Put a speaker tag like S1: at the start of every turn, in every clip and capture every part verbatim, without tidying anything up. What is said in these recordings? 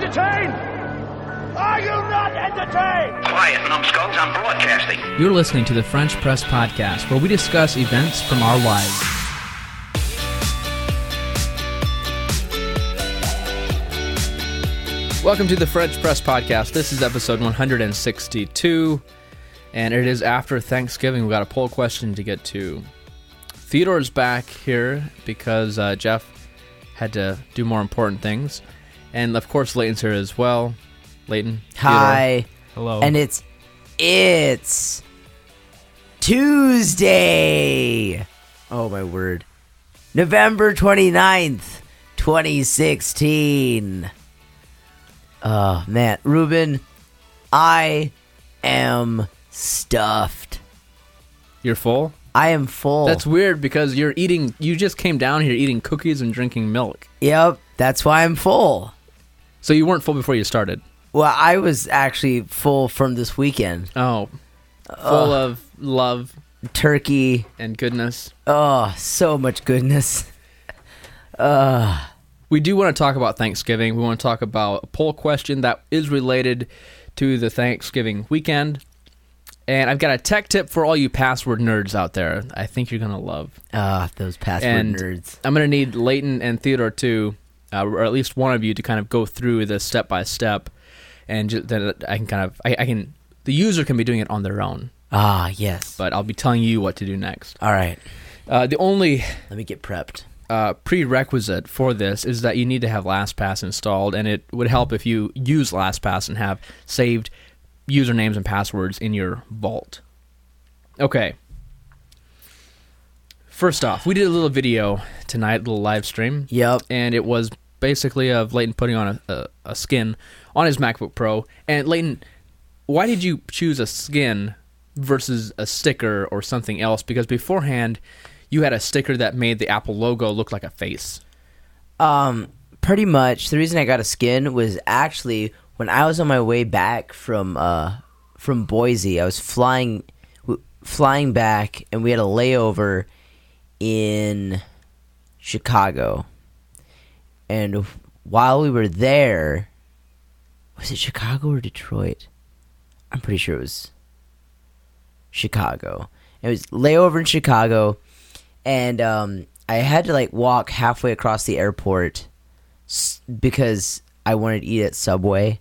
S1: entertained? Are you not entertained?
S2: Quiet, numbskulls, I'm broadcasting.
S3: You're listening to the French Press Podcast, where we discuss events from our lives. Welcome to the French Press Podcast. This is episode one hundred sixty-two, and it is after Thanksgiving. We've got a poll question to get to. Theodore's back here because uh, Jeff had to do more important things. And, of course, Leighton's here as well. Leighton.
S4: Hi.
S3: Theodore. Hello.
S4: And it's, it's Tuesday. Oh, my word. November twenty-ninth, twenty sixteen. Oh, man. Ruben, I am stuffed.
S3: You're full?
S4: I am full.
S3: That's weird because you're eating, you just came down here eating cookies and drinking milk.
S4: Yep, that's why I'm full.
S3: So you weren't full before you started?
S4: Well, I was actually full from this weekend.
S3: Oh, full
S4: Ugh.
S3: of love.
S4: Turkey.
S3: And goodness.
S4: Oh, so much goodness. Uh,
S3: we do want to talk about Thanksgiving. We want to talk about a poll question that is related to the Thanksgiving weekend. And I've got a tech tip for all you password nerds out there. I think you're going to love.
S4: Ah, uh, those password
S3: and
S4: nerds.
S3: I'm going to need Leighton and Theodore too, uh, or at least one of you, to kind of go through this step by step, and just, then I can kind of, I, I can, the user can be doing it on their own.
S4: Ah, yes.
S3: But I'll be telling you what to do next.
S4: All right.
S3: Uh, the only
S4: let me get prepped.
S3: Uh, prerequisite for this is that you need to have LastPass installed, and it would help if you use LastPass and have saved usernames and passwords in your vault. Okay. First off, we did a little video tonight, a little live stream.
S4: Yep.
S3: And it was basically of Leighton putting on a, a, a skin on his MacBook Pro. And Leighton, why did you choose a skin versus a sticker or something else? Because beforehand, you had a sticker that made the Apple logo look like a face.
S4: Um, pretty much. The reason I got a skin was actually when I was on my way back from uh from Boise. I was flying w- flying back, and we had a layover in Chicago. And while we were there, was it Chicago or Detroit? I'm pretty sure it was Chicago. It was layover in Chicago. And um, I had to like walk halfway across the airport s- because I wanted to eat at Subway.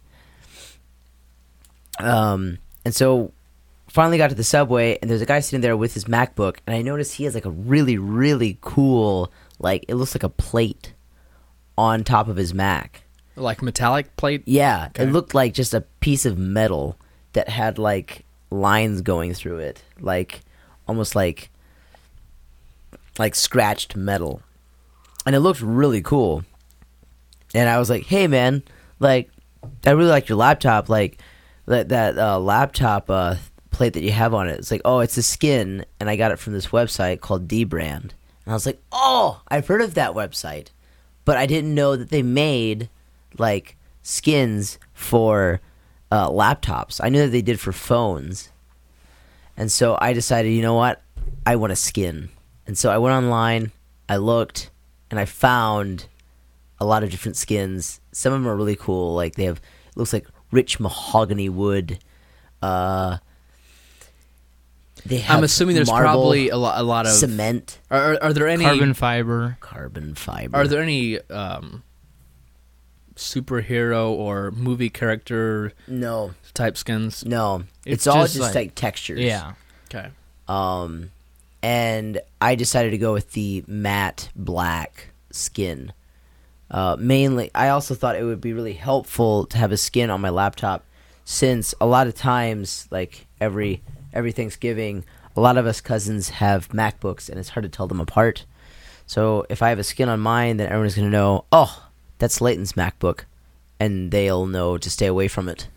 S4: Um, and so finally got to the Subway, and there's a guy sitting there with his MacBook, and I noticed he has like a really, really cool, like it looks like a plate on top of his Mac.
S3: Like metallic plate?
S4: Yeah,
S3: Okay.
S4: It looked like just a piece of metal that had like lines going through it, like almost like like scratched metal, and it looked really cool. And I was like, hey man, like I really like your laptop, like that that uh, laptop uh, plate that you have on it. It's like, oh, it's a skin, and I got it from this website called dbrand. And I was like, oh, I've heard of that website, but I didn't know that they made like skins for uh, laptops. I knew that they did for phones, and so I decided, you know what, I want a skin. And so I went online, I looked, and I found a lot of different skins. Some of them are really cool. Like they have, it looks like rich mahogany wood. Uh, they have
S3: I'm assuming there's
S4: marble,
S3: probably a, lo- a lot of
S4: cement,
S3: Are, are, are there any
S5: Carbon fiber.
S4: carbon fiber.
S3: Are there any um, superhero or movie character
S4: No,
S3: type skins?
S4: no.
S5: It's
S4: It's, all
S5: just
S4: just
S5: like-
S4: like textures.
S5: Yeah.
S3: Okay.
S4: Um, and I decided to go with the matte black skin. Uh, mainly, I also thought it would be really helpful to have a skin on my laptop, since a lot of times, like every every Thanksgiving, a lot of us cousins have MacBooks, and it's hard to tell them apart. So if I have a skin on mine, then everyone's going to know, oh, that's Leighton's MacBook, and they'll know to stay away from it.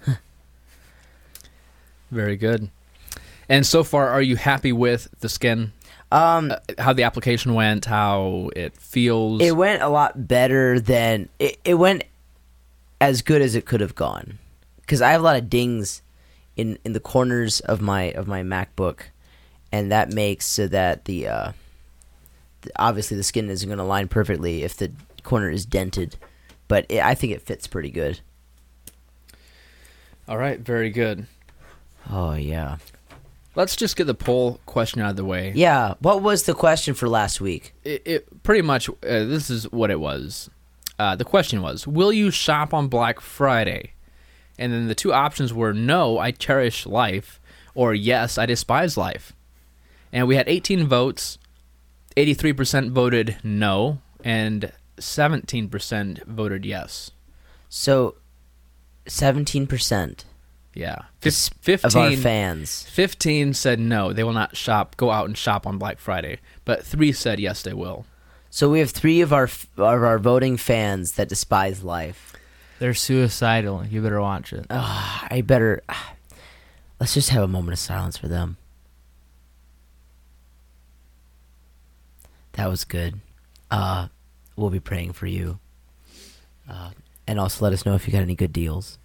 S3: Very good. And so far, are you happy with the skin?
S4: Um,
S3: Uh, how the application went, how it feels?
S4: It went a lot better than it, it went as good as it could have gone, because I have a lot of dings in, in the corners of my of my MacBook, and that makes so that the uh, the, obviously the skin isn't going to line perfectly if the corner is dented, but it, I think it fits pretty good.
S3: All right, very good.
S4: Oh, yeah.
S3: Let's just get the poll question out of the way.
S4: Yeah, what was the question for last week?
S3: It, it pretty much, uh, this is what it was. Uh, the question was, will you shop on Black Friday? And then the two options were, no, I cherish life, or yes, I despise life. And we had eighteen votes. eighty-three percent voted no, and seventeen percent voted yes.
S4: So, seventeen percent
S3: Yeah.
S4: Fif-
S3: fifteen,
S4: of our fans.
S3: fifteen said no, they will not shop, go out and shop on Black Friday. But three said yes, they will.
S4: So we have three of our f- of our voting fans that despise life.
S5: They're suicidal. You better watch it.
S4: Uh, I better... Let's just have a moment of silence for them. That was good. Uh, we'll be praying for you. Uh, and also let us know if you got any good deals.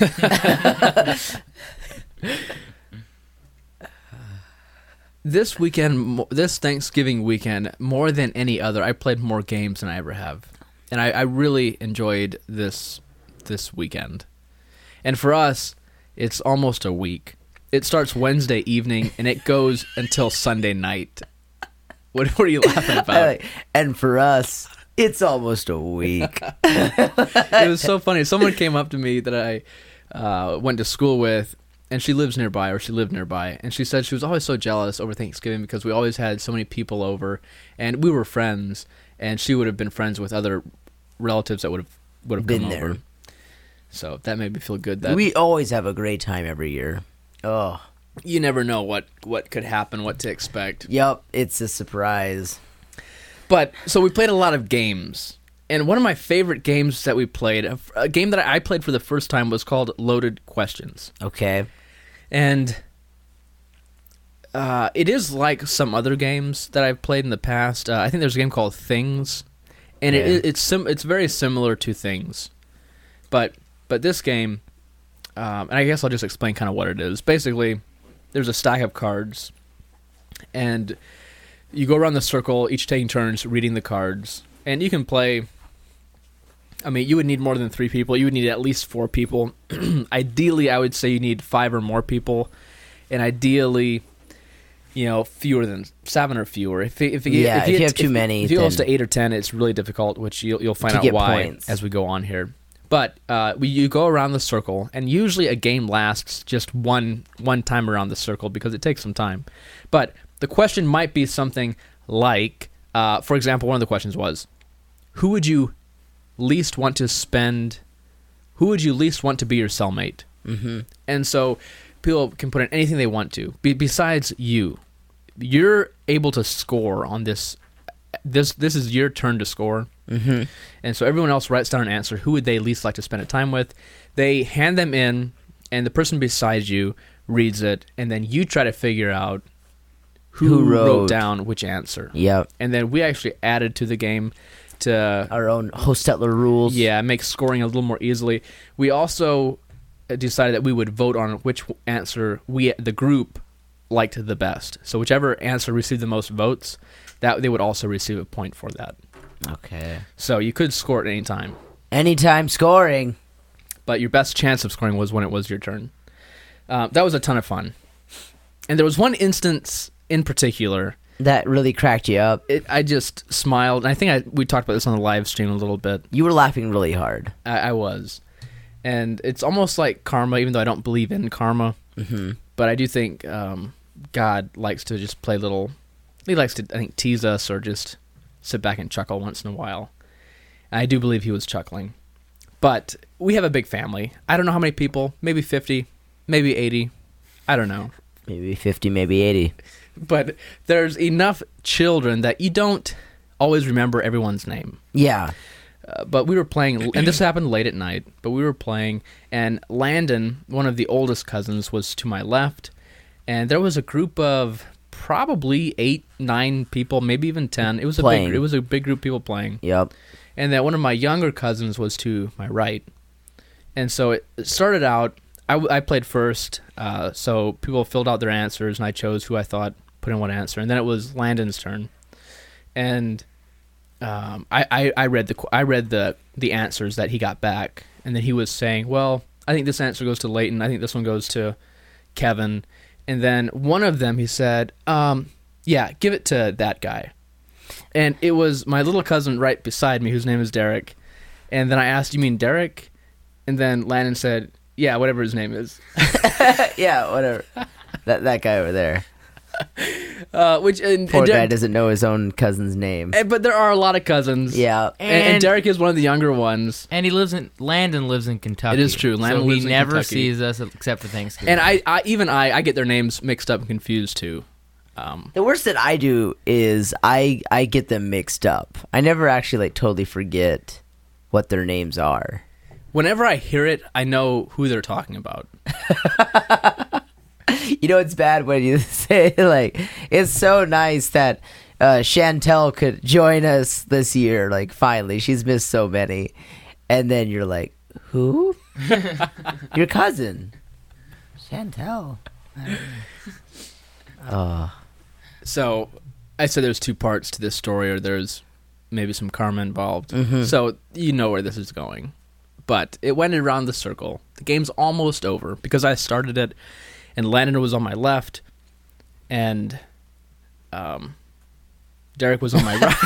S3: This weekend, this Thanksgiving weekend, more than any other, I played more games than I ever have. And I, I really enjoyed this this weekend. And for us, it's almost a week. It starts Wednesday evening, and it goes until Sunday night. What, what are you laughing about?
S4: And for us, it's almost a week.
S3: It was so funny. Someone came up to me that I uh, went to school with, and she lives nearby, or she lived nearby, and she said she was always so jealous over Thanksgiving because we always had so many people over, and we were friends, and she would have been friends with other relatives that would have would have
S4: Been
S3: come
S4: there.
S3: over. So that made me feel good. That
S4: We always have a great time every year. Oh,
S3: you never know what, what could happen, what to expect.
S4: yep, it's a surprise.
S3: But so we played a lot of games, and one of my favorite games that we played, a, a game that I played for the first time, was called Loaded Questions.
S4: Okay.
S3: And uh, it is like some other games that I've played in the past. Uh, I think there's a game called Things, and
S4: Okay.
S3: it, it's sim- it's very similar to Things, but but this game, um, and I guess I'll just explain kind of what it is. Basically, there's a stack of cards, and you go around the circle, each taking turns reading the cards, and you can play. I mean, you would need more than three people. You would need at least four people. Ideally, I would say you need five or more people, and ideally, you know, fewer than seven or fewer. If if, if,
S4: Yeah, if you
S3: get-
S4: have too many,
S3: if you goes
S4: then-
S3: to eight or ten, it's really difficult, which you'll you'll find
S4: To
S3: out
S4: get
S3: why
S4: points.
S3: as we go on here. But uh, we, you go around the circle, and usually a game lasts just one one time around the circle because it takes some time. But the question might be something like, uh, for example, one of the questions was, who would you least want to spend, who would you least want to be your cellmate?
S4: Mm-hmm.
S3: And so people can put in anything they want to, be, besides you. You're able to score on this. This this is your turn to score.
S4: Mm-hmm.
S3: And so everyone else writes down an answer. Who would they least like to spend a time with? They hand them in, and the person beside you reads it, and then you try to figure out who,
S4: Who
S3: wrote.
S4: wrote.
S3: down which answer.
S4: Yep.
S3: And then we actually added to the game to
S4: Our own Hostetler rules.
S3: yeah make scoring a little more easily. We also decided that we would vote on which answer we the group liked the best. So whichever answer received the most votes, that they would also receive a point for that.
S4: Okay.
S3: So you could score at any time,
S4: Anytime scoring.
S3: but your best chance of scoring was when it was your turn. Uh, that was a ton of fun. And there was one instance in particular,
S4: That really cracked you up.
S3: it, I just smiled. And I think I, we talked about this on the live stream a little bit.
S4: You were laughing really hard.
S3: I, I was. And it's almost like karma, even though I don't believe in karma.
S4: Mm-hmm.
S3: But I do think um, God likes to just play little... He likes to, I think, tease us or just sit back and chuckle once in a while. And I do believe he was chuckling. But we have a big family. I don't know how many people. Maybe fifty. Maybe eighty. I don't know.
S4: Maybe fifty, maybe eighty.
S3: But there's enough children that you don't always remember everyone's name.
S4: Yeah.
S3: Uh, but we were playing, and this happened late at night, but we were playing, and Landon, one of the oldest cousins, was to my left, and there was a group of probably eight, nine people, maybe even ten. It was a
S4: Playing.
S3: big, it was a big group of people playing.
S4: Yep.
S3: And then one of my younger cousins was to my right. And so it it started out, I, w- I played first, uh, so people filled out their answers, and I chose who I thought put in what answer. And then it was Landon's turn. And um, I, I, I read the qu- I read the, the answers that he got back, and then he was saying, well, I think this answer goes to Leighton. I think this one goes to Kevin. And then one of them, he said, um, yeah, give it to that guy. And it was my little cousin right beside me, whose name is Derek. And then I asked, you mean Derek? And then Landon said, yeah, whatever his name is.
S4: Yeah, whatever. that that guy over there.
S3: Uh, which and,
S4: Poor
S3: and
S4: guy
S3: Derek,
S4: doesn't know his own cousin's name.
S3: and- But there are a lot of cousins.
S4: Yeah.
S3: And, and
S5: And-
S3: Derek is one of the younger ones.
S5: And he lives in Landon lives in Kentucky.
S3: It is true. Landon
S5: so
S3: lives
S5: he
S3: in
S5: never
S3: Kentucky.
S5: sees us except for Thanksgiving.
S3: And I, I even I, I get their names mixed up and confused too. Um,
S4: The worst that I do is I I get them mixed up. I never actually like totally forget what their names are.
S3: whenever I hear it, I know who they're talking about.
S4: You know, it's bad when you say, like, it's so nice that uh, Chantel could join us this year. Like, finally, she's missed so many. And then you're like, who? Your cousin. Chantel. Oh.
S3: So I said there's two parts to this story, or there's maybe some karma involved.
S4: Mhm.
S3: So you know where this is going. But it went around the circle. The game's almost over because I started it, and Landon was on my left, and um, Derek was on my right.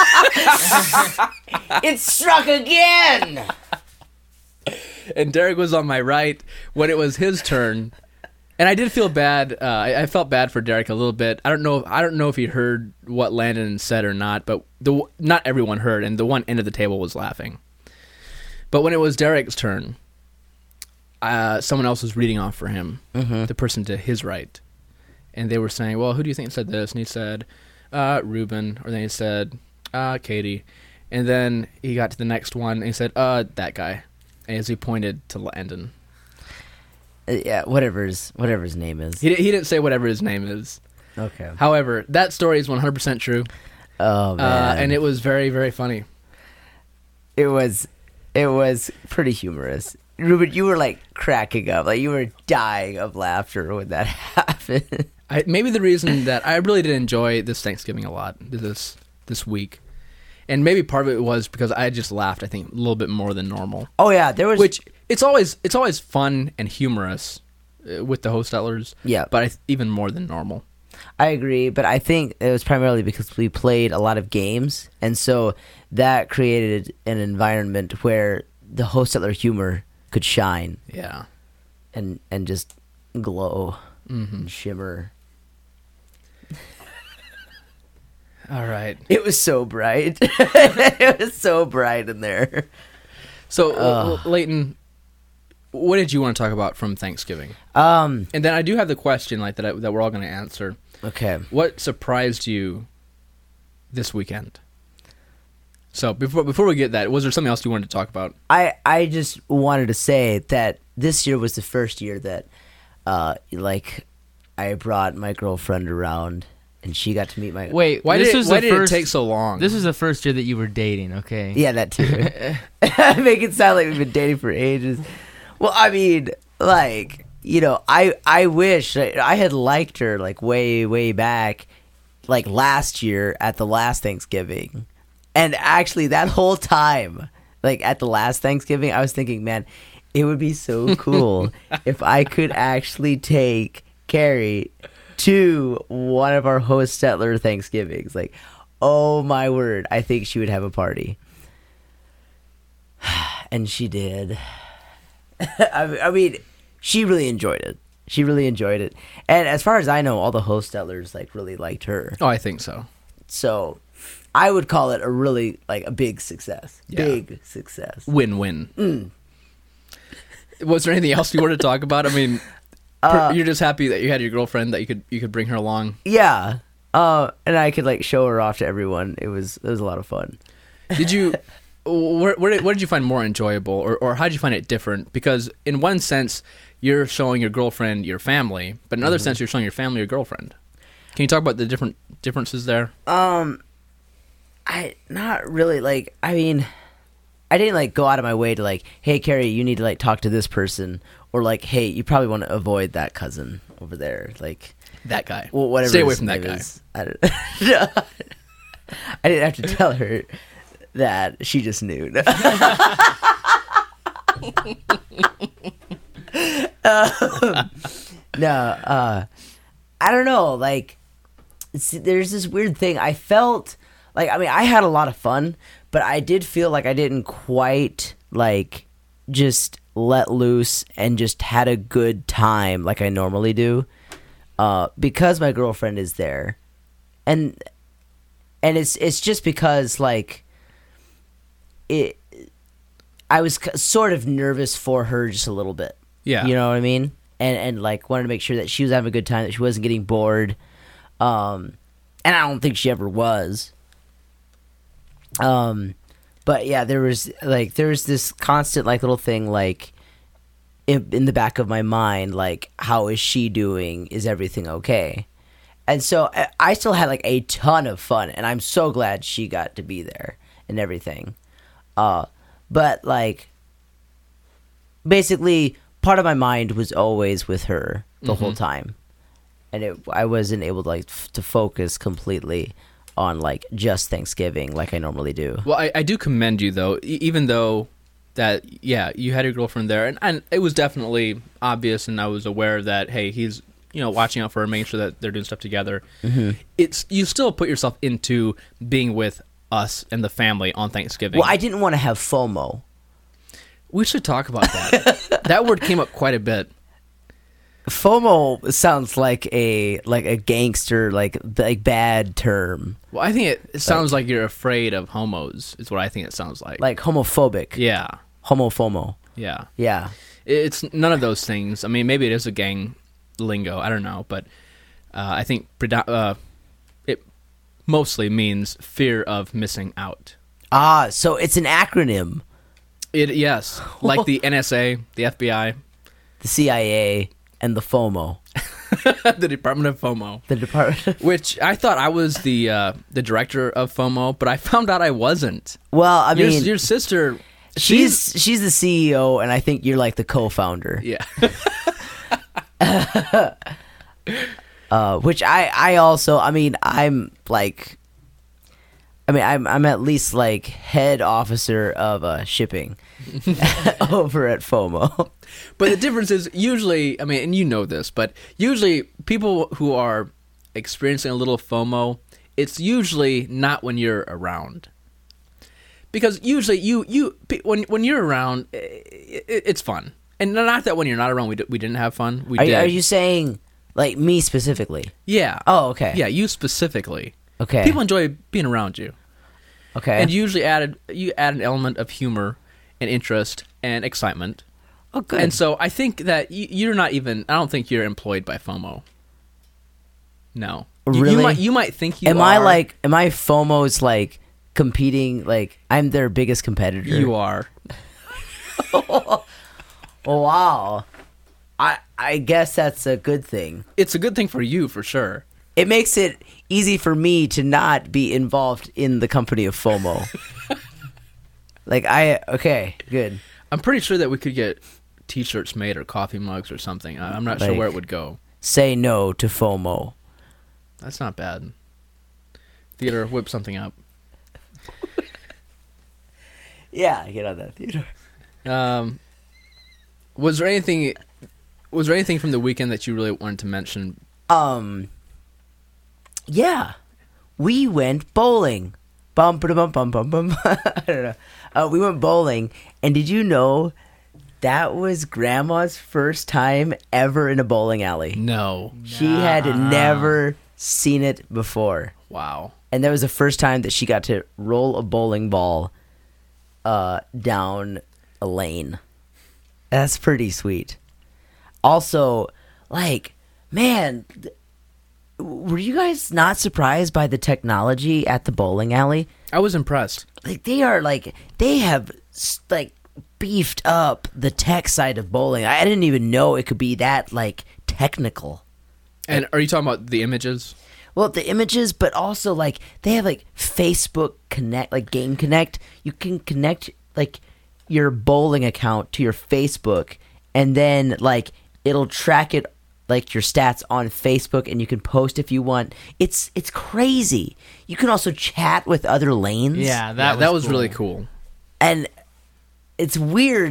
S4: It struck again!
S3: And Derek was on my right when it was his turn. And I did feel bad. Uh, I, I felt bad for Derek a little bit. I don't know. If, I don't know if he heard what Landon said or not. But the not everyone heard, and the one end of the table was laughing. But when it was Derek's turn, uh, someone else was reading off for him,
S4: Mhm.
S3: the person to his right, and they were saying, "Well, who do you think said this?" And he said, uh, "Ruben," or then he said, uh, "Katie," and then he got to the next one, and he said, "Uh, that guy," as he pointed to Landon.
S4: Uh, yeah, whatever his, whatever his name is.
S3: He, di- he didn't say whatever his name is.
S4: Okay.
S3: However, that story is one hundred percent true,
S4: Oh,
S3: uh,
S4: man.
S3: and it was very, very funny.
S4: It was, it was pretty humorous. Ruben, you were like cracking up, like you were dying of laughter when that happened.
S3: I, maybe the reason that I really did enjoy this Thanksgiving a lot this this week, and maybe part of it was because I just laughed. I think a little bit more than normal.
S4: Oh yeah, there was.
S3: Which it's always it's always fun and humorous uh, with the Hostellers.
S4: Yeah.
S3: but I, even more than normal.
S4: I agree, but I think it was primarily because we played a lot of games, and so that created an environment where the Hosteller humor could shine
S3: Yeah.
S4: and and just glow
S3: Mm-hmm.
S4: and shimmer.
S3: All right.
S4: It was so bright. It was so bright in there.
S3: So,
S4: Ugh.
S3: uh, Leighton, what did you want to talk about from Thanksgiving?
S4: Um.
S3: And then I do have the question like that I, that we're all going to answer.
S4: Okay.
S3: What surprised you this weekend? So before before we get that, was there something else you wanted to talk about?
S4: I I just wanted to say that this year was the first year that, uh, like, I brought my girlfriend around, and she got to meet my.
S5: Wait,
S3: Why
S5: this
S3: did, it,
S5: was
S3: why
S5: the
S3: did
S5: first,
S3: it take so long?
S5: This was the first year that you were dating, okay?
S4: Yeah, that too. Make it sound like we've been dating for ages. Well, I mean, like, you know, I I wish I, I had liked her like way way back, like last year at the last Thanksgiving, and actually that whole time, like at the last Thanksgiving, I was thinking, man, it would be so cool if I could actually take Carrie to one of our Hostetler Thanksgivings. Like, oh my word, I think she would have a party. And she did. I, I mean, she really enjoyed it. She really enjoyed it. And as far as I know, all the Hostellers like really liked her.
S3: oh, I think so.
S4: So I would call it a really like a big success.
S3: Yeah.
S4: Big success.
S3: Win-win.
S4: Mm.
S3: Was there anything else you wanted to talk about? I mean, per-
S4: Uh,
S3: you're just happy that you had your girlfriend, that you could you could bring her along.
S4: Yeah. Uh, and I could like show her off to everyone. It was it was a lot of fun.
S3: Did you? Where, where, did, where did you find more enjoyable, or, or how did you find it different? Because in one sense, you're showing your girlfriend your family, but in another
S4: Mm-hmm.
S3: sense, you're showing your family your girlfriend. Can you talk about the different differences there?
S4: Um, I not really like. I mean, I didn't like go out of my way to like, hey, Carrie, you need to like talk to this person, or like, hey, you probably want to avoid that cousin over there, like
S3: That guy.
S4: well, whatever.
S3: Stay away
S4: his
S3: from that
S4: name
S3: guy.
S4: is. I, don't, I didn't have to tell her that. She just knew. uh, no, uh, I don't know. Like, see, there's this weird thing. I felt like, I mean, I had a lot of fun, but I did feel like I didn't quite like just let loose and just had a good time like I normally do, uh, because my girlfriend is there, and and it's it's just because like it. I was c- sort of nervous for her just a little bit.
S3: Yeah.
S4: You know what I mean? And and like wanted to make sure that she was having a good time, that she wasn't getting bored. Um, and I don't think she ever was. Um, but yeah, there was like there was this constant like little thing like in, in the back of my mind, like, how is she doing? Is everything okay? And so I, I still had like a ton of fun, and I'm so glad she got to be there and everything. Uh, but like basically part of my mind was always with her the mm-hmm. whole time, and it, I wasn't able to like f- to focus completely on like just Thanksgiving like I normally do.
S3: Well, I, I do commend you though, e- even though that yeah you had your girlfriend there, and, and it was definitely obvious, and I was aware that hey he's you know watching out for her, making sure that they're doing stuff together. Mm-hmm. It's you still put yourself into being with us and the family on Thanksgiving.
S4: Well, I didn't want to have FOMO.
S3: We should talk about that. That word came up quite a bit.
S4: FOMO sounds like a like a gangster like like bad term.
S3: Well, I think it, it sounds like, like you're afraid of homos. Is what I think it sounds like.
S4: Like homophobic.
S3: Yeah.
S4: Homofomo.
S3: Yeah.
S4: Yeah.
S3: It's none of those things. I mean, maybe it is a gang lingo. I don't know, but uh, I think predo- uh, it mostly means fear of missing out.
S4: Ah, so it's an acronym.
S3: It yes, like the N S A, the F B I,
S4: the C I A, and the FOMO.
S3: The Department of FOMO.
S4: The Department.
S3: Which I thought I was the uh, the director of FOMO, but I found out I wasn't.
S4: Well, I
S3: your,
S4: mean,
S3: your sister,
S4: she's she's, she's the C E O, and I think you're like the co-founder.
S3: Yeah.
S4: uh, which I I also I mean I'm like. I mean, I'm I'm at least like head officer of uh, shipping over at FOMO.
S3: But the difference is usually, I mean, and you know this, but usually people who are experiencing a little FOMO, it's usually not when you're around. Because usually you you when when you're around, it, it, it's fun, and not that when you're not around we d- we didn't have fun. We
S4: are,
S3: did.
S4: Are you saying like me specifically?
S3: Yeah.
S4: Oh, okay.
S3: Yeah, you specifically.
S4: Okay.
S3: People enjoy being around you.
S4: Okay.
S3: And you usually added you add an element of humor and interest and excitement.
S4: Oh, good.
S3: And so I think that you, you're not even. I don't think you're employed by FOMO. No. You,
S4: Really?
S3: You might. You might think you
S4: am
S3: are.
S4: I like? Am I FOMO's like competing? Like I'm their biggest competitor.
S3: You are.
S4: Oh, wow. I I guess that's a good thing.
S3: It's a good thing for you, for sure.
S4: It makes it easy for me to not be involved in the company of FOMO. Like I okay, good.
S3: I'm pretty sure that we could get T-shirts made or coffee mugs or something. I- I'm not
S4: Like,
S3: sure where it would go.
S4: Say no to FOMO.
S3: That's not bad. Theater, whip something up.
S4: Yeah, get on that theater.
S3: Um, was there anything? Was there anything from the weekend that you really wanted to mention?
S4: Um. Yeah, we went bowling. Bum ba bum bum bum bum. I don't know. Uh, we went bowling, and did you know that was Grandma's first time ever in a bowling alley?
S3: No.
S4: She had never seen it before,
S3: Wow.
S4: and that was the first time that she got to roll a bowling ball uh, down a lane. That's pretty sweet. Also, like, man. Th- Were you guys not surprised by the technology at the bowling alley?
S3: I was impressed.
S4: Like they are like they have like beefed up the tech side of bowling. I didn't even know it could be that like technical.
S3: And are you talking about the images?
S4: Well, the images, but also like they have like Facebook Connect, like Game Connect. You can connect like your bowling account to your Facebook, and then like it'll track it. Like your stats on Facebook, and you can post if you want. It's it's crazy. You can also chat with other lanes.
S5: Yeah, that
S3: Yeah,
S5: was
S3: that was
S5: cool.
S3: really cool.
S4: And it's weird that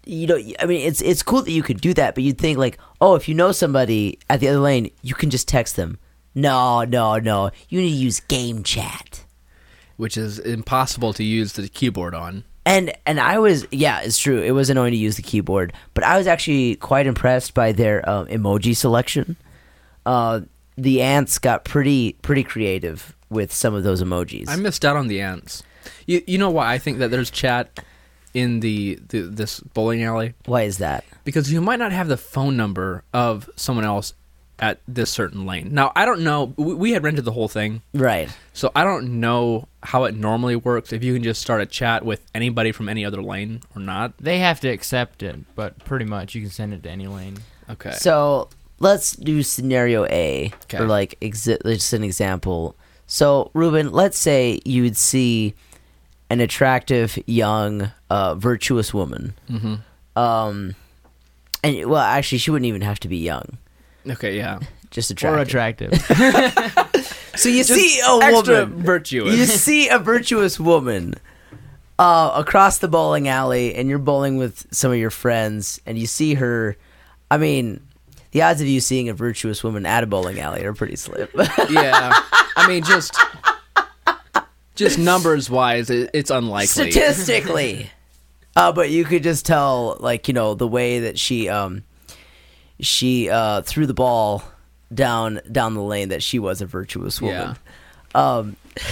S4: you know, I mean, it's it's cool that you could do that, but you'd think like, oh, if you know somebody at the other lane, you can just text them. No, no, no. You need to use game chat.
S3: Which is impossible to use the keyboard on.
S4: And and I was, yeah, it's true. It was annoying to use the keyboard, but I was actually quite impressed by their um, emoji selection. Uh, the ants got pretty pretty creative with some of those emojis.
S3: I missed out on the ants. You you know why I think that there's chat in the, the this bowling alley?
S4: Why is that?
S3: Because you might not have the phone number of someone else at this certain lane. Now, I don't know. We, we had rented the whole thing.
S4: Right.
S3: So I don't know how it normally works, if you can just start a chat with anybody from any other lane or not.
S5: They have to accept it, but pretty much you can send it to any lane.
S3: Okay.
S4: So let's do scenario A,
S3: Okay.
S4: or like exi- just an example. So, Ruben, let's say you'd see an attractive, young, uh, virtuous woman.
S3: Mm-hmm.
S4: Um, and well, actually, she wouldn't even have to be young.
S3: Okay, yeah.
S4: Just
S5: Or
S4: attractive.
S5: attractive.
S4: So you see a
S3: Extra
S4: woman,
S3: virtuous.
S4: you see a virtuous woman uh, across the bowling alley, and you're bowling with some of your friends, and you see her. I mean, the odds of you seeing a virtuous woman at a bowling alley are pretty slim.
S3: Yeah. I mean, just just numbers wise, it, it's unlikely.
S4: Statistically. Uh, but you could just tell, like, you know, the way that she um she uh, threw the ball down down the lane, that she was a virtuous woman.
S3: Yeah.
S4: Um,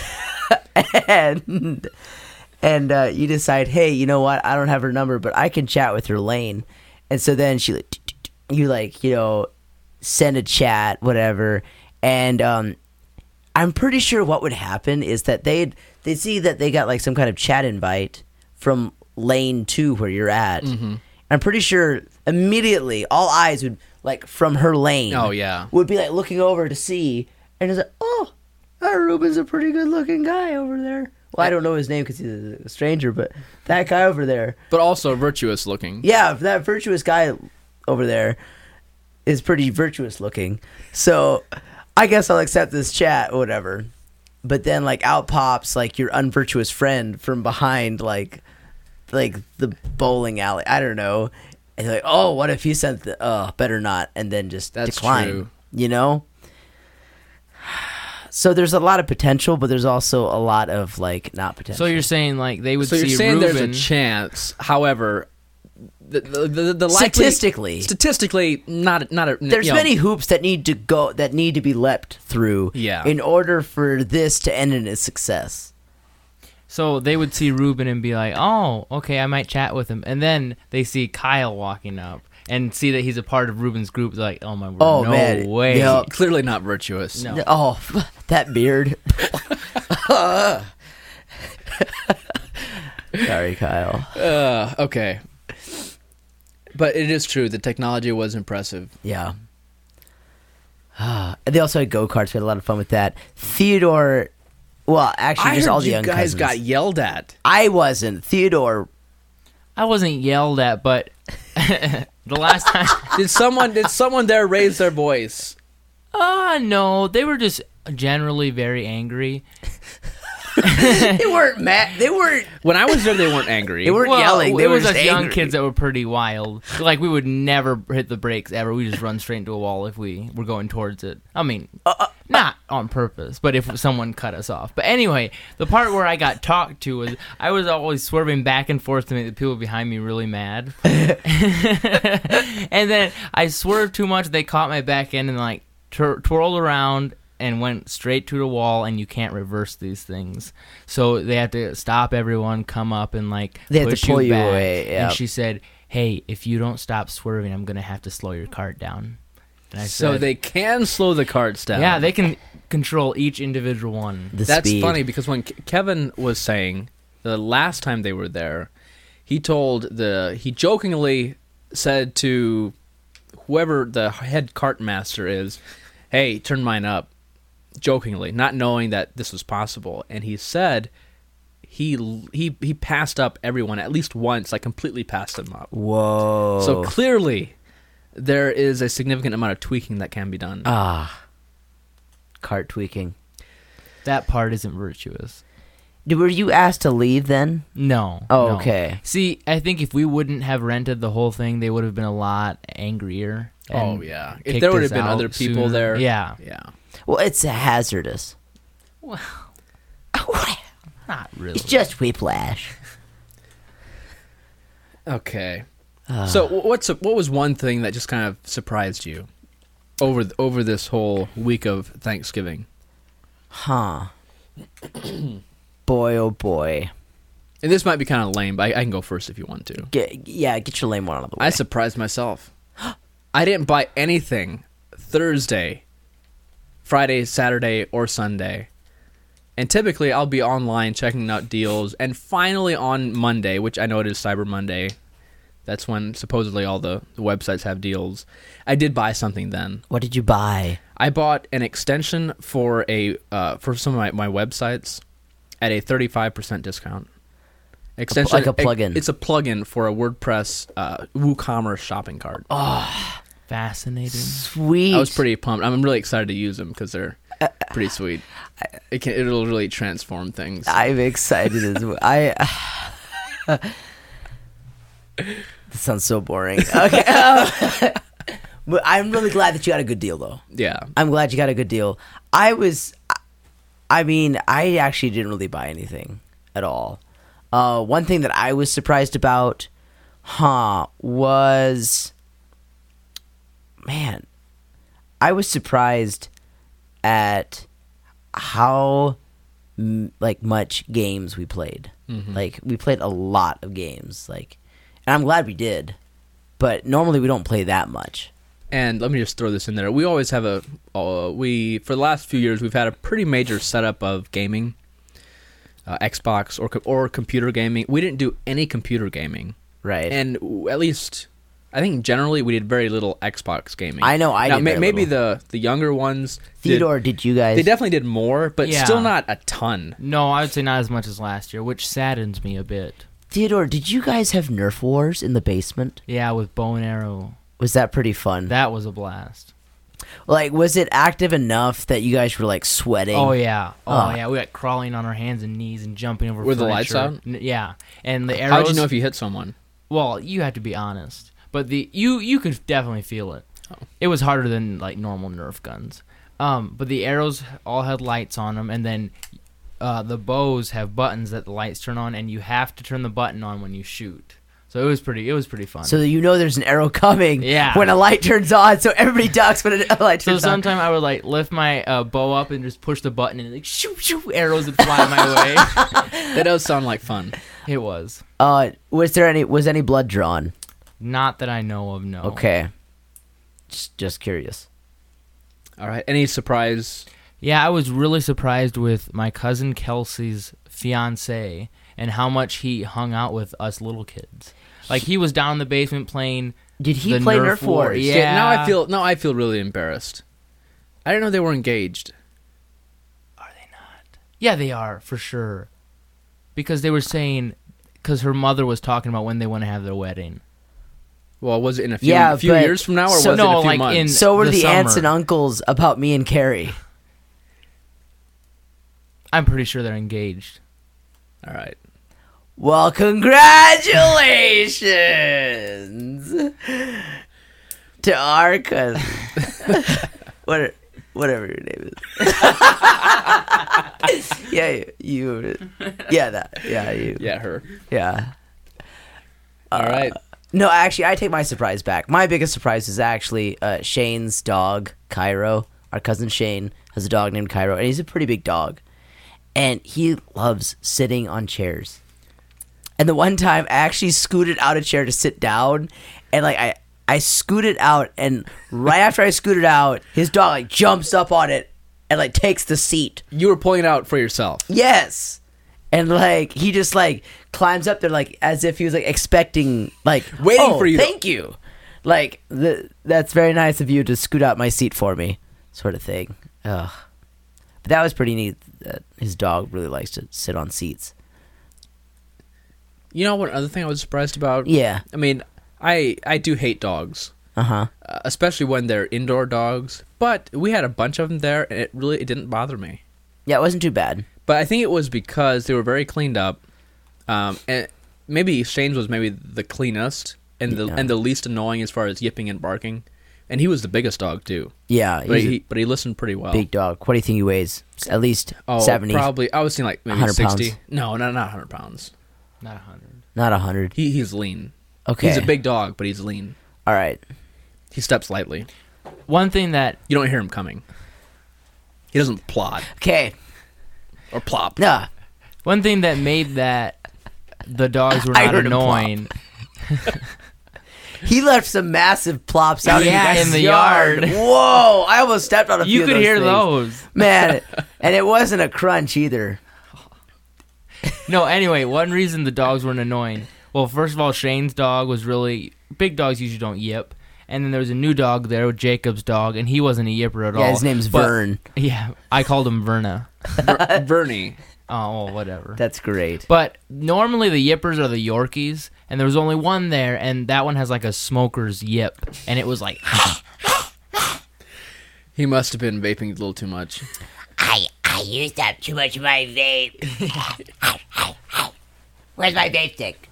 S4: and and uh, you decide, hey, you know what? I don't have her number, but I can chat with her lane. And so then she like you like you know send a chat, whatever. And um, I'm pretty sure what would happen is that they'd they'd see that they got like some kind of chat invite from lane two where you're at.
S3: Mm-hmm.
S4: I'm pretty sure immediately all eyes would like from her lane.
S3: Oh, yeah.
S4: Would be like looking over to see, and it's like, oh, that Ruben's a pretty good looking guy over there. Well, I don't know his name because he's a stranger, but that guy over there.
S3: But also virtuous looking.
S4: Yeah, that virtuous guy over there is pretty virtuous looking. So I guess I'll accept this chat or whatever. But then like out pops like your unvirtuous friend from behind like like the bowling alley. I don't know. And they're like, oh, what if he sent the oh, better not, and then just
S3: That's
S4: decline.
S3: true.
S4: You know? So there's a lot of potential, but there's also a lot of like not potential.
S5: So you're saying like they would
S3: So
S5: see
S3: you're saying
S5: Ruben.
S3: there's a chance. However, the the the, the likely,
S4: statistically
S3: statistically not not a.
S4: There's
S3: you know,
S4: many hoops that need to go that need to be leapt through
S3: Yeah.
S4: in order for this to end in a success.
S5: So they would see Ruben and be like, "Oh, okay, I might chat with him." And then they see Kyle walking up and see that he's a part of Ruben's group. They're like, "Oh my word,
S4: Oh,
S5: no
S4: man.
S5: way!"
S4: Yeah.
S3: clearly not virtuous.
S5: No.
S4: Oh, that beard. Sorry, Kyle.
S3: Uh, okay. But it is true. The technology was impressive.
S4: Yeah. And they also had go-karts. We had a lot of fun with that. Theodore, well, actually,
S3: I
S4: just
S3: heard
S4: all the
S3: you
S4: young
S3: guys
S4: cousins.
S3: got yelled at.
S4: I wasn't. Theodore.
S5: I wasn't yelled at, but the last time,
S3: Did someone did someone there raise their voice?
S5: uh no, they were just generally very angry.
S4: They weren't mad. They weren't.
S3: When I was there, they weren't angry.
S4: They weren't
S5: Well,
S4: yelling. They
S5: it
S4: were
S5: was
S4: just
S5: us young
S4: angry.
S5: kids that were pretty wild. Like we would never hit the brakes ever. We just run straight into a wall if we were going towards it. I mean,
S4: Uh,
S5: not on purpose, but if someone cut us off. But anyway, the part where I got talked to was I was always swerving back and forth to make the people behind me really mad. And then I swerved too much. They caught my back end and like twir- twirled around and went straight to the wall, and you can't reverse these things. So they have to stop everyone, come up, and like
S4: They have to
S5: push
S4: pull you
S5: back.
S4: away, yeah.
S5: And she said, "Hey, if you don't stop swerving, I'm gonna have to slow your cart down." And I
S3: So
S5: said,
S3: they can slow the carts down.
S5: yeah, they can control each individual one.
S4: The
S3: That's
S4: speed.
S3: funny because when Ke- Kevin was saying the last time they were there, he told the he jokingly said to whoever the head cart master is, "Hey, turn mine up." Jokingly, not knowing that this was possible, and he said he he he passed up everyone at least once, like completely passed them up.
S4: Whoa.
S3: So clearly, there is a significant amount of tweaking that can be done.
S4: Ah. Cart tweaking.
S5: That part isn't virtuous.
S4: Did, were you asked to leave then?
S5: No.
S4: Oh,
S5: no.
S4: okay.
S5: See, I think if we wouldn't have rented the whole thing, they would have been a lot angrier.
S3: Oh
S5: and
S3: yeah. If
S5: kicked
S3: there would
S5: us
S3: have been
S5: out
S3: other people
S5: sooner.
S3: there.
S5: Yeah.
S3: Yeah.
S4: Well, it's hazardous.
S5: Well, not really.
S4: It's just whiplash.
S3: Okay.
S4: Uh,
S3: So wh- what's a, what was one thing that just kind of surprised you over th- over this whole week of Thanksgiving?
S4: Huh. Boy, oh boy.
S3: And this might be kind of lame, but I, I can go first if you want to.
S4: Get, yeah, get your lame one out of the way.
S3: I surprised myself. I didn't buy anything Thursday, Friday, Saturday, or Sunday. And typically I'll be online checking out deals. And finally on Monday, which I know it is Cyber Monday, that's when supposedly all the, the websites have deals. I did buy something then.
S4: What did you buy?
S3: I bought an extension for a uh, for some of my, my websites at a thirty-five percent discount. Extension,
S4: like a plugin.
S3: It's a plugin for a WordPress uh, WooCommerce shopping cart.
S4: Oh,
S5: Fascinating.
S4: sweet.
S3: I was pretty pumped. I'm really excited to use them because they're pretty sweet. It can it'll really transform things.
S4: I'm excited as well. I. This sounds so boring. Okay. um, but I'm really glad that you got a good deal, though.
S3: Yeah.
S4: I'm glad you got a good deal. I was, I mean, I actually didn't really buy anything at all. Uh, one thing that I was surprised about, huh, was, man, I was surprised at how m- like much games we played.
S3: Mm-hmm.
S4: Like we played a lot of games. Like, and I'm glad we did. But normally we don't play that much.
S3: And let me just throw this in there. We always have a uh, we for the last few years we've had a pretty major setup of gaming, uh, Xbox or co- or computer gaming. We didn't do any computer gaming,
S4: Right.
S3: and w- at least I think generally we did very little Xbox gaming.
S4: I know I
S3: now,
S4: did
S3: may-
S4: very
S3: maybe
S4: little.
S3: the the younger ones.
S4: Theodore,
S3: did,
S4: did you guys?
S3: they definitely did more, but
S5: Yeah.
S3: still not a ton.
S5: No, I would say not as much as last year, which saddens me a bit.
S4: Theodore, did you guys have Nerf wars in the basement?
S5: Yeah, with bow and arrow.
S4: Was that pretty fun?
S5: That was a blast.
S4: Like, was it active enough that you guys were like sweating?
S5: Oh yeah, oh
S4: Ah.
S5: yeah. We got crawling on our hands and knees and jumping over.
S3: Were the lights
S5: furniture.
S3: out?
S5: N- yeah, and the arrows.
S3: How did you know if you hit someone?
S5: Well, you have to be honest, but the you you could definitely feel it.
S3: Oh.
S5: It was harder than like normal Nerf guns. Um, but the arrows all had lights on them, and then uh, the bows have buttons that the lights turn on, and you have to turn the button on when you shoot. So it was pretty. It was pretty fun.
S4: So that you know there's an arrow coming
S5: Yeah.
S4: when a light turns on, so everybody ducks when a light
S5: So
S4: turns on.
S5: sometimes I would like lift my uh, bow up and just push the button, and like shoo shoo, arrows would fly my way.
S3: That does sound like fun.
S5: It was
S4: Uh, was there any? Was any blood drawn?
S5: not that I know of. No.
S4: Okay. Just, just curious.
S3: All right. Any surprise?
S5: Yeah, I was really surprised with my cousin Kelsey's fiance and how much he hung out with us little kids. Like he was down in the basement playing.
S4: Did he
S5: the
S4: play
S5: Nerf,
S4: Nerf
S5: War.
S4: Wars?
S5: Yeah.
S3: Okay, now I feel now I feel really embarrassed. I didn't know they were engaged.
S5: Yeah, they are for sure. Because they were saying, because her mother was talking about when they want to have their wedding.
S3: Well, was it in a few,
S4: Yeah,
S3: a few
S4: but-
S3: years from now, or
S4: so-
S3: was it
S5: No,
S3: a few
S5: like
S3: months?
S5: in-
S4: So were
S5: the
S4: the, aunts and
S5: summer.
S4: uncles about me and Carrie.
S5: I'm pretty sure they're engaged.
S3: All right.
S4: Well, congratulations to our cousin. what, whatever your name is. yeah, you. Yeah, that. Yeah, you.
S3: Yeah, her.
S4: Yeah.
S3: All right.
S4: No, actually, I take my surprise back. My biggest surprise is actually uh, Shane's dog, Cairo. Our cousin Shane has a dog named Cairo, and he's a pretty big dog. And he loves sitting on chairs. And the one time, I actually scooted out a chair to sit down, and like I, I scooted out, and right after I scooted out, his dog like jumps up on it and like takes the seat.
S3: You were pulling it out for yourself.
S4: Yes. And like he just like climbs up there like as if he was like expecting like
S3: Waiting
S4: "Oh,
S3: for you to-"
S4: Thank you. Like the, that's very nice of you to scoot out my seat for me, sort of thing. Ugh. But that was pretty neat. That his dog really likes to sit on seats.
S3: You know what other thing I was surprised about?
S4: Yeah.
S3: I mean, I I do hate dogs,
S4: Uh huh.
S3: uh, especially when they're indoor dogs. But we had a bunch of them there, and it really it didn't bother me.
S4: Yeah, it wasn't too bad.
S3: But I think it was because they were very cleaned up. Um, and maybe Shane's was maybe the cleanest and the
S4: Yeah.
S3: and the least annoying as far as yipping and barking. And he was the biggest dog too.
S4: Yeah,
S3: But
S4: he's
S3: he but he listened pretty well.
S4: a big dog. What do you think he weighs? At least
S3: oh,
S4: seventy,
S3: probably. I was seeing like maybe
S4: one hundred
S3: sixty.
S4: pounds.
S3: No, no, not one hundred pounds.
S5: Not a hundred.
S4: not one hundred.
S3: He he's lean.
S4: Okay.
S3: He's a big dog, but he's lean.
S4: All right.
S3: He steps lightly.
S5: One thing that
S3: You don't hear him coming. He doesn't plod
S4: Okay.
S3: or plop.
S4: Nah.
S5: one thing that made that the dogs were
S4: I
S5: not
S4: heard him plop.
S5: annoying.
S4: He left some massive plops out
S5: Yeah,
S4: in, you guys'
S5: in the
S4: yard.
S5: yard.
S4: Whoa! I almost stepped on a few
S5: You
S4: of
S5: could
S4: those
S5: hear
S4: things.
S5: those.
S4: Man, and it wasn't a crunch either.
S5: No, anyway, one reason the dogs weren't annoying. Well, first of all, Shane's dog was really big. Dogs usually don't yip. And then there was a new dog there, Jacob's dog, and he wasn't a yipper at all.
S4: Yeah, his name's
S5: But-
S4: Vern.
S5: Yeah, I called him Verna.
S3: Ver- Vernie.
S5: Oh, well, whatever.
S4: That's great.
S5: But normally the yippers are the Yorkies, and there was only one there, and that one has like a smoker's yip, and it was like,
S3: He must have been vaping a little too much.
S6: I I used up too much of my vape. Where's my vape stick?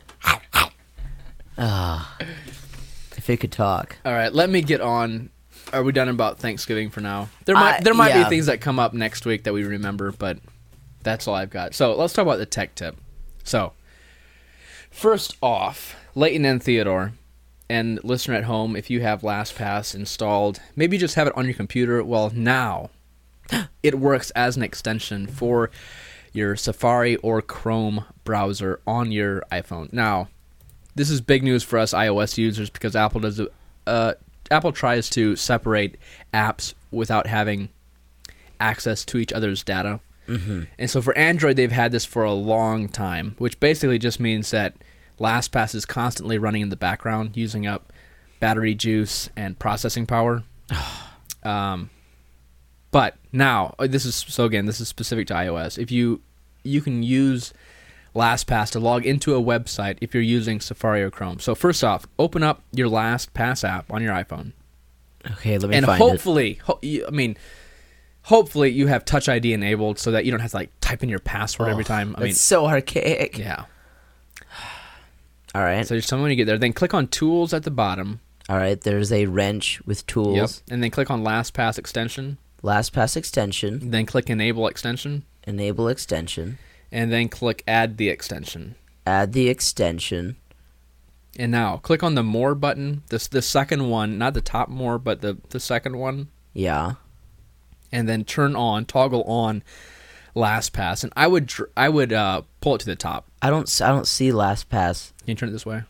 S4: Ah, if it could talk.
S3: All right, let me get on. Are we done about Thanksgiving for now? There might
S4: Uh,
S3: there might
S4: yeah.
S3: be things that come up next week that we remember, but that's all I've got. So let's talk about the tech tip. So first off, Leighton and Theodore, and listener at home, if you have LastPass installed, maybe just have it on your computer. Well, now it works as an extension for your Safari or Chrome browser on your iPhone. Now, this is big news for us iOS users because Apple does a, uh, Apple tries to separate apps without having access to each other's data. Mm-hmm. And so for Android, they've had this for a long time, which basically just means that LastPass is constantly running in the background, using up battery juice and processing power. um, but now, uh, this is so again, this is specific to iOS. If you you can use LastPass to log into a website if you're using Safari or Chrome. So first off, open up your LastPass app on your iPhone,
S4: Okay, let me
S3: and
S4: find
S3: hopefully, ho- you- I mean, hopefully you have Touch I D enabled so that you don't have to like type in your password
S4: it.
S3: every time. I
S4: That's
S3: mean,
S4: so archaic.
S3: yeah.
S4: All right.
S3: So just tell me when you get there. Then click on Tools at the bottom.
S4: All right. There's a wrench with tools.
S3: Yep. And then click on LastPass extension.
S4: LastPass extension.
S3: Then click Enable extension.
S4: Enable extension.
S3: And then click Add the extension.
S4: Add the extension.
S3: And now click on the More button. This the second one, not the top More, but the the second one.
S4: Yeah.
S3: And then turn on, toggle on LastPass. And I would dr- I would uh, pull it to the top.
S4: I don't. s- I don't see LastPass.
S3: Can you turn it this way?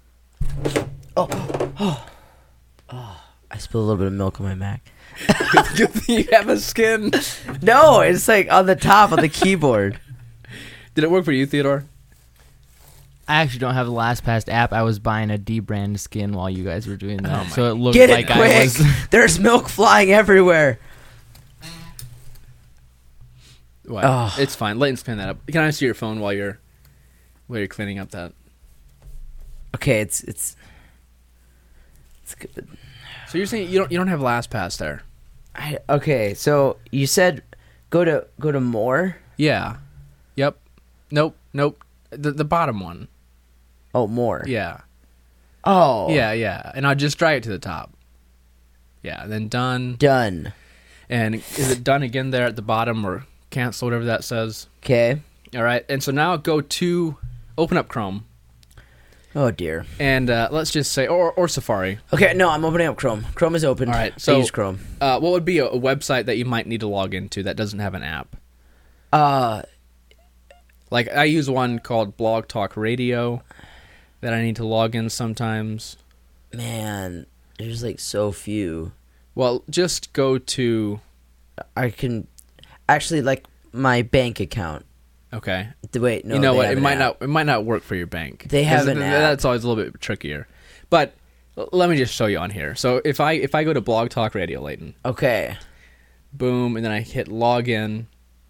S4: I spilled a little bit of milk on my Mac.
S3: You have a skin.
S4: No, it's like on the top of the keyboard.
S3: Did it work for you, Theodore?
S5: I actually don't have the LastPass app. I was buying a D-brand skin while you guys were doing that, so it looked
S4: Get it
S5: like I
S4: quick.
S5: was.
S4: There's milk flying everywhere.
S3: What?
S4: Oh.
S3: It's fine. Leighton's cleaning that up. Can I see your phone while you're while you're cleaning up that?
S4: Okay, it's it's it's good.
S3: So you're saying you don't you don't have LastPass there?
S4: I, okay, so you said go to go to more.
S3: Yeah. Yep. Nope. Nope. The the bottom one.
S4: Oh, more.
S3: Yeah.
S4: Oh.
S3: Yeah, yeah. And I'll just drag it to the top. Yeah, and then done.
S4: Done.
S3: And is it done again there at the bottom or cancel, whatever that says?
S4: Okay.
S3: All right. And so now go to open up Chrome
S4: Oh dear.
S3: and uh, let's just say or or Safari.
S4: Okay, no, I'm opening up Chrome. Chrome is open.
S3: All right.
S4: I
S3: So
S4: use Chrome.
S3: Uh, what would be a, a website that you might need to log into that doesn't have an app?
S4: Uh,
S3: Like I use one called Blog Talk Radio that I need to log in sometimes.
S4: man, there's like so few.
S3: Well, just go to
S4: I can actually like my bank account.
S3: okay.
S4: The- Wait, no,
S3: you know
S4: they
S3: what?
S4: have
S3: It
S4: an
S3: might
S4: app.
S3: not. It might not work for your bank.
S4: They have
S3: 'Cause
S4: an
S3: th-
S4: app.
S3: That's always a little bit trickier. But l- let me just show you on here. So if I if I go to Blog Talk Radio, Leighton,
S4: Okay.
S3: boom, and then I hit login,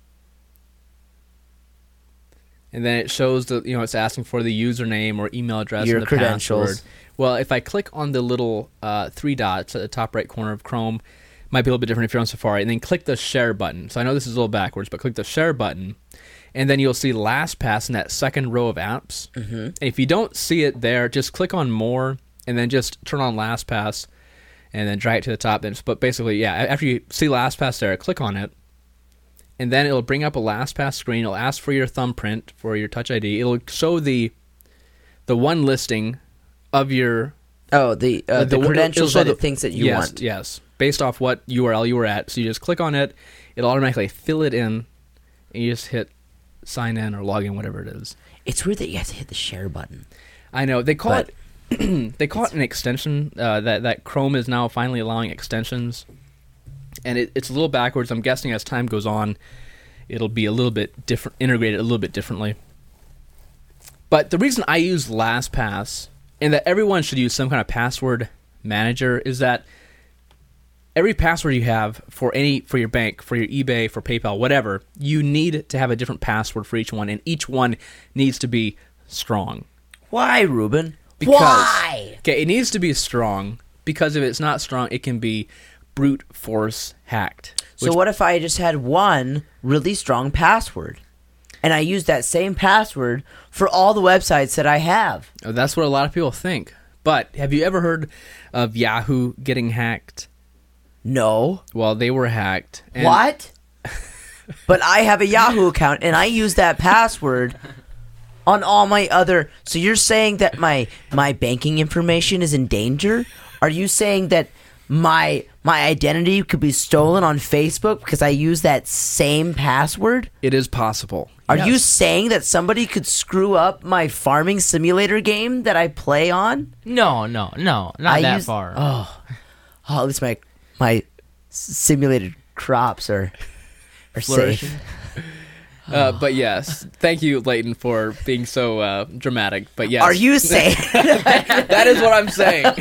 S3: and then it shows the you know it's asking for the username or email address
S4: Your
S3: and the
S4: credentials.
S3: password. Well, if I click on the little uh, three dots at the top right corner of Chrome, Might be a little bit different if you're on Safari. And then click the share button. So I know this is a little backwards, but click the share button. And then you'll see LastPass in that second row of apps. Mm-hmm. And if you don't see it there, just click on more and then just turn on LastPass and then drag it to the top. Then, but basically, yeah, after you see LastPass there, click on it. And then it'll bring up a LastPass screen. It'll ask for your thumbprint, for your Touch I D. It'll show the the one listing of your...
S4: Oh, the uh, the, the credentials that
S3: the,
S4: it thinks that you
S3: yes,
S4: want.
S3: Yes, based off what U R L you were at. So you just click on it. It'll automatically fill it in. And you just hit sign in or log in, whatever it is.
S4: It's weird that you have to hit the share button.
S3: I know. They call
S4: But
S3: it they call it an extension. Uh, that, that Chrome is now finally allowing extensions. And it, it's a little backwards. I'm guessing as time goes on, it'll be a little bit different, integrated a little bit differently. But the reason I use LastPass, and that everyone should use some kind of password manager, is that every password you have for any for your bank, for your eBay, for PayPal, whatever, you need to have a different password for each one, and each one needs to be strong.
S4: Why, Ruben?
S3: Because,
S4: Why?
S3: Okay, it needs to be strong because if it's not strong, it can be brute force hacked.
S4: So what if I just had one really strong password, and I use that same password for all the websites that I have?
S3: That's what a lot of people think. But have you ever heard of Yahoo getting hacked?
S4: No.
S3: Well, they were hacked. And
S4: What? But I have a Yahoo account, and I use that password on all my other... So you're saying that my my banking information is in danger? Are you saying that my my identity could be stolen on Facebook because I use that same password?
S3: It is possible.
S4: Are
S3: Yes.
S4: you saying that somebody could screw up my farming simulator game that I play on?
S5: No, no, no, not
S4: I
S5: that
S4: use-
S5: far.
S4: Oh, oh, at least my my simulated crops are are
S5: Flourishing.
S4: safe.
S3: Uh, but yes, thank you, Leighton, for being so uh, dramatic. But yes,
S4: Are you saying
S3: that is what I'm saying.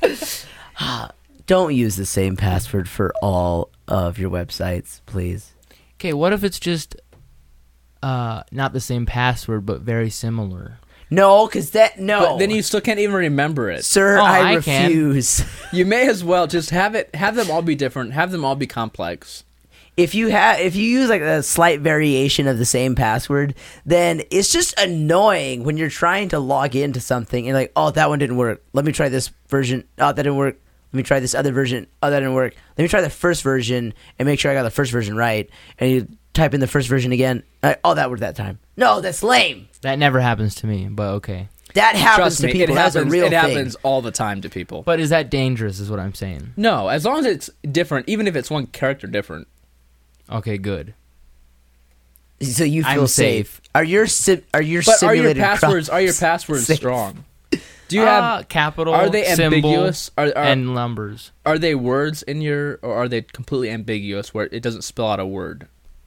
S4: don't use the same password for all of your websites, please?
S5: Okay, what if it's just uh, not the same password but very similar?
S4: No, because that no.
S3: But then you still can't even remember it.
S4: sir,
S5: Oh,
S4: I,
S5: I can.
S4: refuse.
S3: You may as well just have it. Have them all be different. Have them all be complex.
S4: If you have, if you use like a slight variation of the same password, then it's just annoying when you're trying to log into something and like, oh, that one didn't work. Let me try this version. Oh, that didn't work. Let me try this other version. Oh, that didn't work. Let me try the first version and make sure I got the first version right. And you type in the first version again. Uh, oh, that worked that time. No, that's lame.
S5: That never happens to me, but okay.
S4: That happens
S3: Trust
S4: to
S3: me,
S4: people.
S3: it
S4: That's
S3: happens.
S4: a real
S3: it
S4: thing.
S3: happens all the time to people.
S5: But is that dangerous? Is what I'm saying.
S3: No, as long as it's different, even if it's one character different.
S5: Okay, good.
S4: So you feel
S5: I'm
S4: safe.
S5: safe.
S4: Are your sim- are your
S3: But are your
S4: simulated
S3: passwords are your
S4: crops
S3: passwords
S4: safe?
S3: strong? Do you have
S5: uh, capital?
S3: are they
S5: symbol,
S3: ambiguous? Are, are
S5: and numbers?
S3: are they words in your, or are they completely ambiguous where it doesn't spell out a word?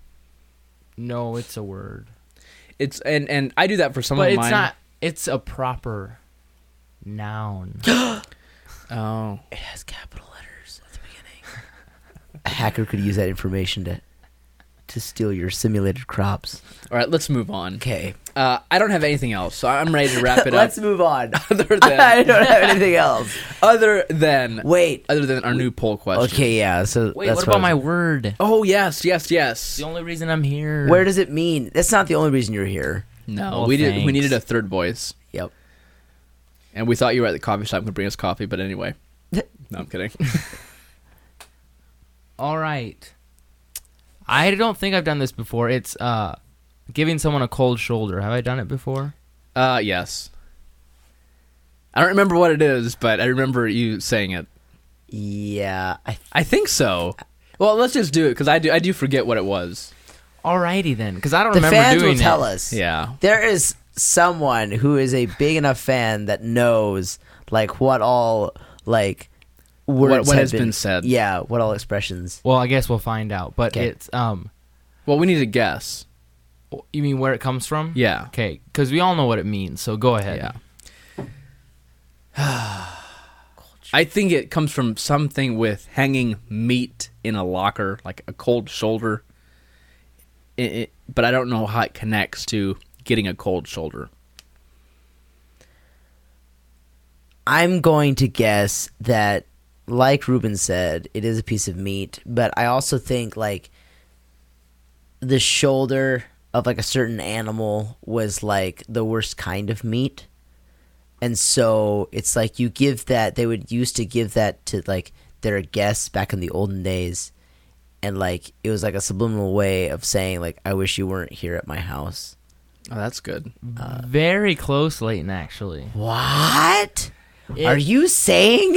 S5: No, it's a word.
S3: It's and and I do that for some
S5: But
S3: of
S5: it's
S3: mine.
S5: not. It's a proper noun.
S3: Oh,
S4: It has capital letters at the beginning. A hacker could use that information to to steal your simulated crops.
S3: all right. Let's move on.
S4: Okay,
S3: Uh, I don't have anything else, so I'm ready to wrap it
S4: let's
S3: up.
S4: move on.
S3: Other
S4: I
S3: than
S4: don't have anything else.
S3: other than
S4: Wait.
S3: other than our new poll question.
S4: Okay, yeah. So
S5: Wait,
S4: that's
S5: what about
S4: I
S5: my
S4: was-
S5: word?
S3: Oh yes, yes, yes.
S5: The only reason I'm here.
S4: Where does it mean? That's not the only reason you're here.
S3: No,
S5: Well,
S3: we did. We
S5: thanks.
S3: needed a third voice,
S4: Yep.
S3: and we thought you were at the coffee shop and could bring us coffee. But anyway, no, I'm kidding.
S5: All right. I don't think I've done this before. It's uh, giving someone a cold shoulder. Have I done it before?
S3: Uh, yes. I don't remember what it is, but I remember you saying it.
S4: Yeah. I
S3: I think so. Well, let's just do it because I do. I do forget what it was.
S5: Alrighty then, because I don't
S4: the
S5: remember
S4: fans
S5: doing
S4: will tell
S5: it.
S4: us.
S3: Yeah.
S4: There is someone who is a big enough fan that knows like what all like words
S3: what
S4: have
S3: has been said.
S4: Yeah, what all expressions.
S5: Well, I guess we'll find out. But
S4: 'Kay.
S5: it's um,
S3: Well, we need to guess.
S5: you mean where it comes from?
S3: Yeah.
S5: Okay, because we all know what it means. So go ahead.
S3: Yeah. I think it comes from something with hanging meat in a locker, like a cold shoulder. It, it, but I don't know how it connects to getting a cold shoulder.
S4: I'm going to guess that like Ruben said, it is a piece of meat, but I also think like the shoulder of like a certain animal was like the worst kind of meat. And so it's like you give that, they would used to give that to like their guests back in the olden days. And like it was like a subliminal way of saying like, I wish you weren't here at my house.
S3: Oh, that's good.
S5: Uh, Very close, Leighton, actually.
S4: What?
S5: It-
S4: Are you saying?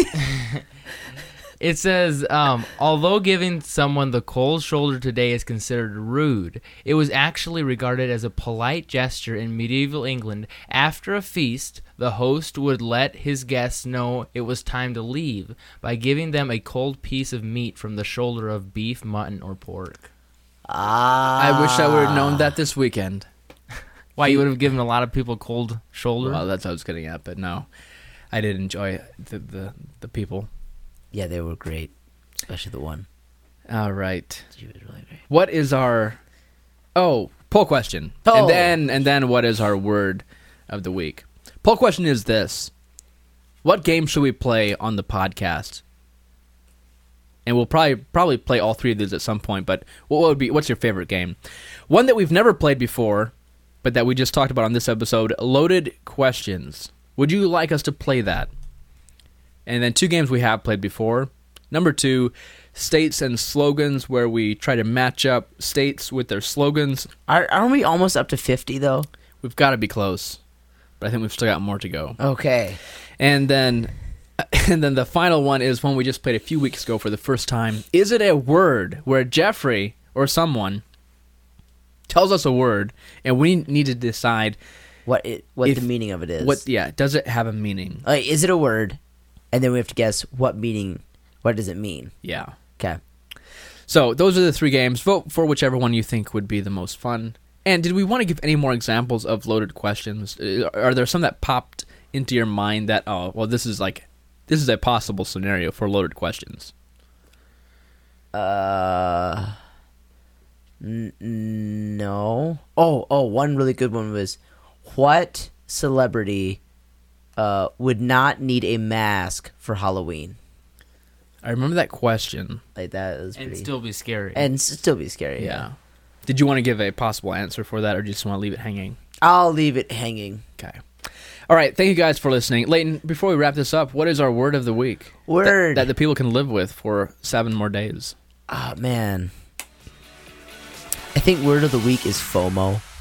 S5: It says, um, although giving someone the cold shoulder today is considered rude, it was actually regarded as a polite gesture in medieval England. After a feast, the host would let his guests know it was time to leave by giving them a cold piece of meat from the shoulder of beef, mutton, or pork.
S4: Ah.
S3: I wish I would have known that this weekend.
S5: Why, you would have given a lot of people cold shoulder?
S3: Well, that's what I was getting at, but no. I did enjoy the, the, the people.
S4: Yeah, they were great, especially the one.
S3: All right.
S4: She was really great.
S3: What is our... Oh, poll question.
S4: Oh.
S3: And then and then what is our word of the week? Poll question is this. What game should we play on the podcast? And we'll probably probably play all three of these at some point, but what would be what's your favorite game? One that we've never played before, but that we just talked about on this episode, Loaded Questions. Would you like us to play that? And then two games we have played before. Number two, States and Slogans, where we try to match up states with their slogans.
S4: Are, aren't we almost up to fifty, though?
S3: We've got to be close, but I think we've still got more to go.
S4: Okay.
S3: And then and then the final one is one we just played a few weeks ago for the first time. Is it a word where Jeffrey or someone tells us a word, and we need to decide
S4: What it, what
S3: If-
S4: the meaning of it is.
S3: what, yeah, does it have a meaning?
S4: Like, is it a word? And then we have to guess what meaning, what does it mean?
S3: Yeah.
S4: Okay.
S3: So those are the three games. Vote for whichever one you think would be the most fun. And did we want to give any more examples of loaded questions? Uh, Are there some that popped into your mind that, oh, well, this is like, this is a possible scenario for loaded questions?
S4: Uh, n- no. Oh, oh, one really good one was, what celebrity uh, would not need a mask for Halloween?
S3: I remember that question.
S4: Like, that is
S5: And
S4: pretty...
S5: still be scary.
S4: and s- still be scary,
S3: Yeah.
S4: yeah.
S3: Did you want to give a possible answer for that, or do you just want to leave it hanging?
S4: I'll leave it hanging.
S3: Okay. All right. Thank you guys for listening. Leighton, before we wrap this up, what is our word of the week?
S4: Word.
S3: That, that the people can live with for seven more days.
S4: Oh, man. I think word of the week is FOMO.